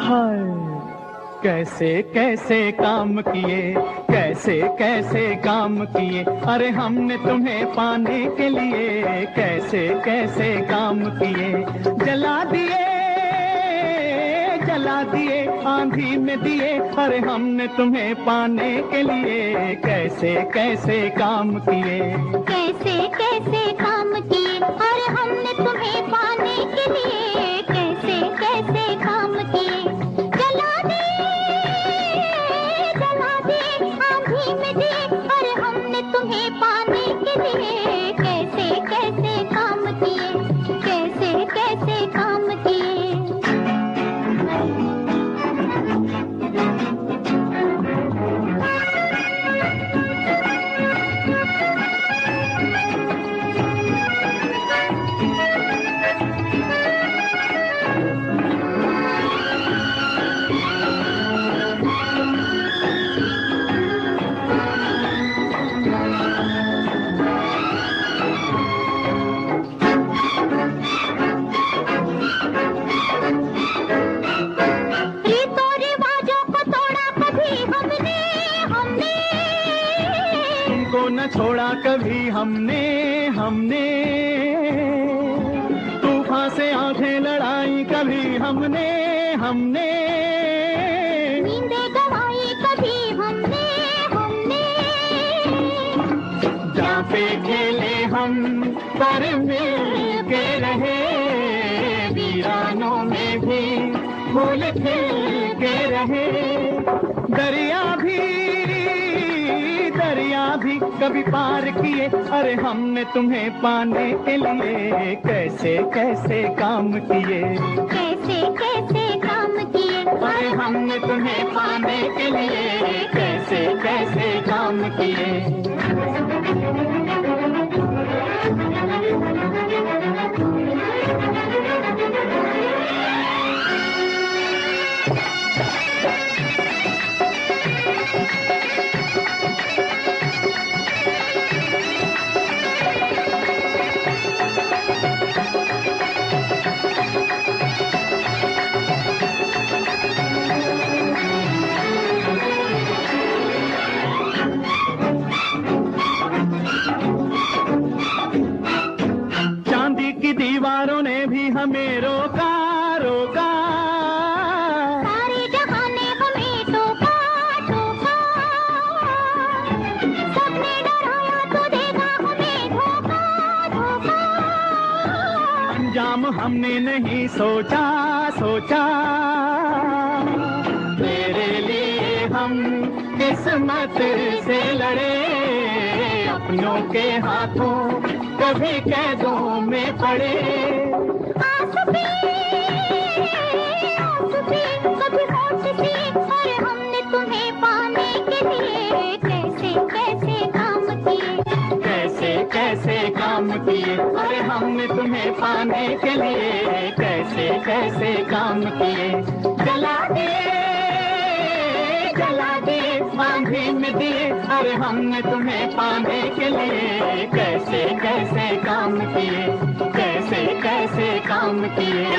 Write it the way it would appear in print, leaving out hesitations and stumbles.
हाय कैसे कैसे काम किए, कैसे कैसे काम किए, अरे हमने तुम्हें पाने के लिए कैसे कैसे काम किए। जला दिए जला दिए आंधी में दिए, अरे हमने तुम्हें पाने के लिए कैसे कैसे काम किए। कैसे कैसे काम किए, अरे हमने तुम्हें पाने के लिए कैसे कैसे काम किए। जला दिए आंधी में दिए, अरे हमने तुम्हें पाने के लिए कैसे कैसे काम किए, कैसे कैसे काम किए। न छोड़ा कभी हमने तूफान से आंखें लड़ाई कभी हमने नींदें गवाई कभी हमने जहाँ पे खेले हम पर मिल के रहे, वीरानों में भी फूल खिल के रहे। दरिया भी कभी पार किए, अरे हमने तुम्हें पाने के लिए कैसे कैसे काम किए। कैसे कैसे काम किए, अरे हमने तुम्हें पाने के लिए कैसे कैसे काम किए। दीवारों ने भी हमें रोका सारे जहां ने हमें टोका सबने डराया तो देगा हमें धोखा। अंजाम हमने नहीं सोचा तेरे लिए हम किस्मत से लड़े, अपनों के हाथों कभी कैदों में पड़े। कभी होश सी, अरे हमने तुम्हें पाने के लिए कैसे कैसे काम किए। कैसे कैसे काम किए, अरे हमने तुम्हें पाने के लिए कैसे कैसे काम किए। जला दिए आंधी में दिए, अरे हमने तुम्हें पाने के लिए कैसे कैसे काम किए, कैसे कैसे काम किए।